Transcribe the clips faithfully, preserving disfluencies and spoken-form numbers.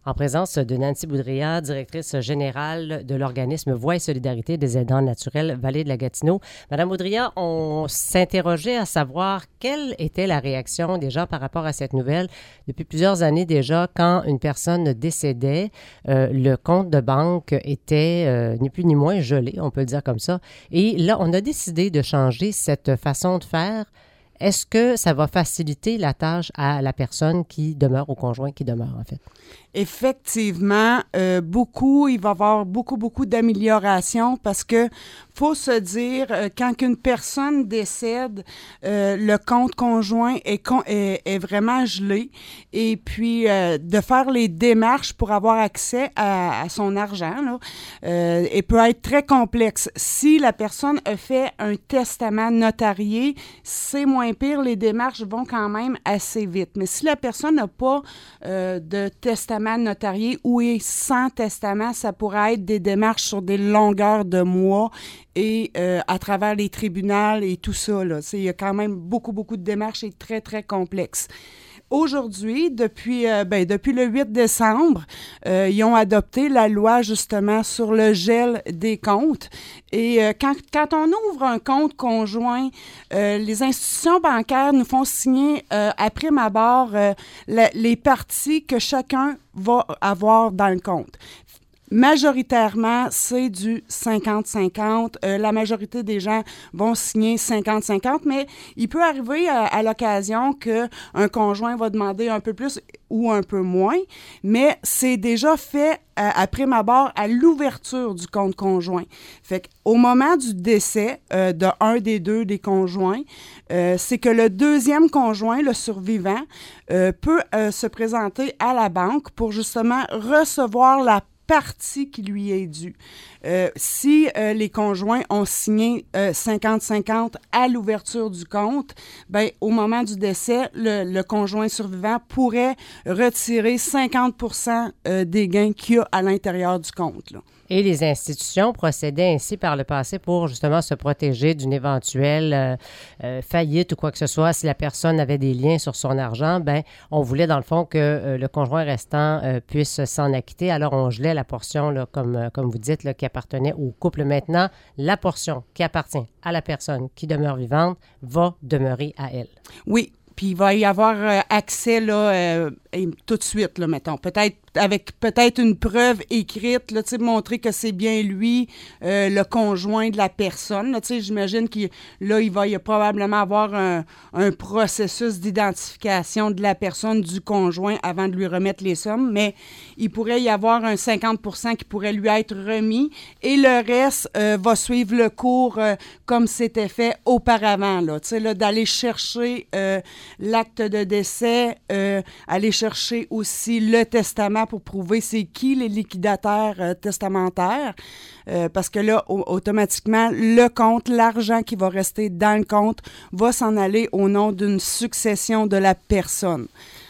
en présence de Nancy Boudria, directrice générale de l'organisme Voix et Solidarité des aidants naturels Vallée de la Gatineau. Madame Boudria, on s'interrogeait à savoir quelle était la réaction des gens par rapport à cette nouvelle. Depuis plusieurs années déjà, quand une personne décédait, euh, le compte de banque était euh, ni plus ni moins gelé, on peut le dire comme ça. Et là, on a décidé de changer cette façon de faire. Est-ce que ça va faciliter la tâche à la personne qui demeure, au conjoint qui demeure, en fait? Effectivement, euh, beaucoup, il va y avoir beaucoup, beaucoup d'améliorations parce que faut se dire, euh, quand une personne décède, euh, le compte conjoint est, con, est, est vraiment gelé et puis euh, de faire les démarches pour avoir accès à, à son argent, là, euh, et peut être très complexe. Si la personne a fait un testament notarié, c'est moins pire, les démarches vont quand même assez vite. Mais si la personne n'a pas euh, de testament notarié ou est sans testament, ça pourrait être des démarches sur des longueurs de mois et euh, à travers les tribunaux et tout ça. Là. Il y a quand même beaucoup, beaucoup de démarches et très, très complexes. Aujourd'hui, depuis, euh, ben, depuis le huit décembre, euh, ils ont adopté la loi justement sur le gel des comptes. Et euh, quand, quand on ouvre un compte conjoint, euh, les institutions bancaires nous font signer euh, à prime abord euh, la, les parties que chacun va avoir dans le compte. Majoritairement, c'est du cinquante cinquante. Euh, la majorité des gens vont signer cinquante cinquante, mais il peut arriver à, à l'occasion qu'un conjoint va demander un peu plus ou un peu moins, mais c'est déjà fait à, à prime abord à l'ouverture du compte conjoint. Fait qu'au moment du décès euh, de un des deux des conjoints, euh, c'est que le deuxième conjoint, le survivant, euh, peut euh, se présenter à la banque pour justement recevoir la partie qui lui est due. Euh, si euh, les conjoints ont signé euh, cinquante cinquante à l'ouverture du compte, ben, au moment du décès, le, le conjoint survivant pourrait retirer cinquante pour cent euh, des gains qu'il y a à l'intérieur du compte, là. Et les institutions procédaient ainsi par le passé pour justement se protéger d'une éventuelle euh, euh, faillite ou quoi que ce soit. Si la personne avait des liens sur son argent, ben on voulait dans le fond que euh, le conjoint restant euh, puisse s'en acquitter. Alors on gelait la portion, là, comme, euh, comme vous dites, là, qui appartenait au couple. Maintenant, la portion qui appartient à la personne qui demeure vivante va demeurer à elle. Oui. Puis il va y avoir euh, accès là, euh, tout de suite, là, mettons. Peut-être avec peut-être une preuve écrite, là, tu sais, montrer que c'est bien lui, euh, le conjoint de la personne. Là, tu sais, j'imagine qu'il là, il va y a probablement avoir un, un processus d'identification de la personne, du conjoint, avant de lui remettre les sommes. Mais il pourrait y avoir un cinquante pour cent qui pourrait lui être remis et le reste euh, va suivre le cours euh, comme c'était fait auparavant. Là, tu sais, là, d'aller chercher euh, l'acte de décès, euh, aller chercher aussi le testament pour prouver c'est qui les liquidateurs euh, testamentaires, euh, parce que là, au- automatiquement, le compte, l'argent qui va rester dans le compte va s'en aller au nom d'une succession de la personne.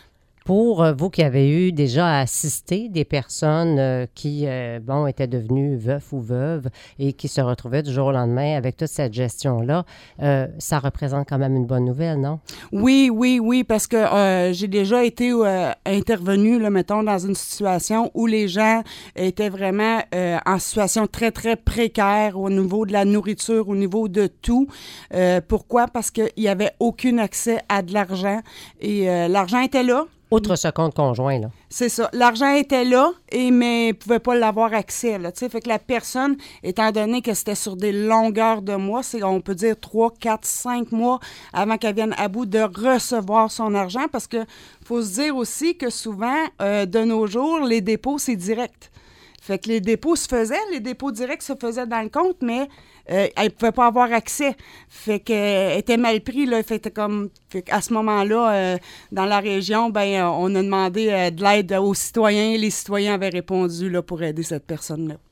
Pour euh, vous qui avez eu déjà assisté des personnes euh, qui, euh, bon, étaient devenues veufs ou veuves et qui se retrouvaient du jour au lendemain avec toute cette gestion-là, euh, ça représente quand même une bonne nouvelle, non? Oui, oui, oui, parce que euh, j'ai déjà été euh, intervenue, là, mettons, dans une situation où les gens étaient vraiment euh, en situation très, très précaire au niveau de la nourriture, au niveau de tout. Euh, pourquoi? Parce qu'il n'y avait aucun accès à de l'argent et euh, l'argent était là. Outre ce compte conjoint, là. C'est ça. L'argent était là, et, mais ne pouvait pas l'avoir accès. Là, fait que la personne, étant donné que c'était sur des longueurs de mois, c'est, on peut dire trois, quatre, cinq mois avant qu'elle vienne à bout de recevoir son argent, parce que faut se dire aussi que souvent, euh, de nos jours, les dépôts, c'est direct. Fait que les dépôts se faisaient, les dépôts directs se faisaient dans le compte, mais euh, elle ne pouvait pas avoir accès. Fait qu'elle était mal pris, là. Fait que comme, fait qu'à ce moment-là, euh, dans la région, ben, euh, on a demandé euh, de l'aide aux citoyens. Les citoyens avaient répondu là, pour aider cette personne-là.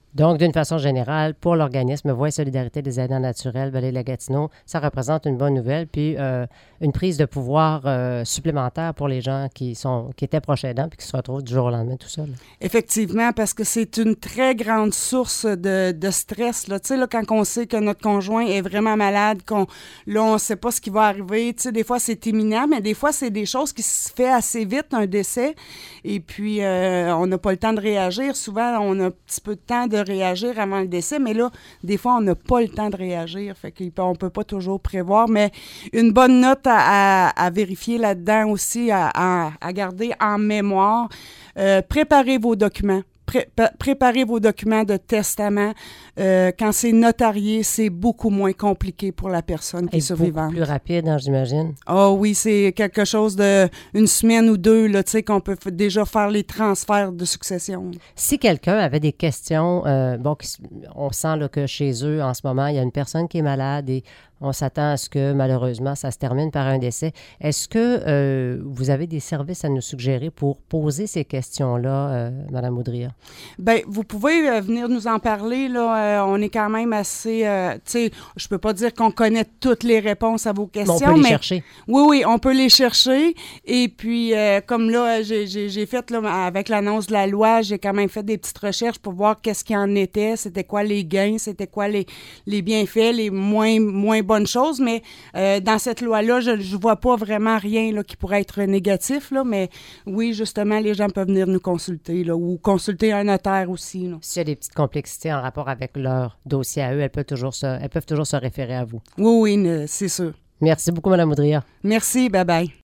Donc, d'une façon générale, pour l'organisme Voix et solidarité des aidants naturels Vallée de la Gatineau, ça représente une bonne nouvelle, puis euh, une prise de pouvoir euh, supplémentaire pour les gens qui sont qui étaient proches aidants puis qui se retrouvent du jour au lendemain tout seuls. Effectivement, parce que c'est une très grande source de, de stress. Là. Tu sais, là, quand on sait que notre conjoint est vraiment malade, qu'on là, on ne sait pas ce qui va arriver. Tu sais, des fois, c'est imminent, mais des fois, c'est des choses qui se font assez vite, un décès, et puis euh, on n'a pas le temps de réagir. Souvent, on a un petit peu de temps de réagir avant le décès, mais là, des fois, on n'a pas le temps de réagir, fait qu'on ne peut pas toujours prévoir, mais une bonne note à, à, à vérifier là-dedans aussi, à, à, à garder en mémoire. Euh, préparez vos documents. Pré- préparez vos documents de testament. Euh, quand c'est notarié, c'est beaucoup moins compliqué pour la personne qui est survivante. Plus rapide, hein, j'imagine. Ah oui, c'est quelque chose de une semaine ou deux, là, tu sais, qu'on peut f- déjà faire les transferts de succession. Si quelqu'un avait des questions, euh, bon, on sent là, que chez eux, en ce moment, il y a une personne qui est malade et on s'attend à ce que, malheureusement, ça se termine par un décès. Est-ce que euh, vous avez des services à nous suggérer pour poser ces questions-là, euh, Mme Audria? Bien, vous pouvez euh, venir nous en parler, là. Euh, on est quand même assez... Euh, tu sais, je peux pas dire qu'on connaît toutes les réponses à vos questions, mais... On peut les mais, chercher. Oui, oui, on peut les chercher. Et puis, euh, comme là, j'ai, j'ai, j'ai fait, là, avec l'annonce de la loi, j'ai quand même fait des petites recherches pour voir qu'est-ce qu'il en était, c'était quoi les gains, c'était quoi les, les bienfaits, les moins, moins bonnes choses. Mais euh, dans cette loi-là, je ne vois pas vraiment rien là, qui pourrait être négatif, là, mais oui, justement, les gens peuvent venir nous consulter, là, ou consulter un notaire aussi. Là. S'il y a des petites complexités en rapport avec leur dossier à eux, elles peuvent toujours se, elles peuvent toujours se référer à vous. Oui, oui, c'est sûr. Merci beaucoup, Mme Audria. Merci, bye-bye.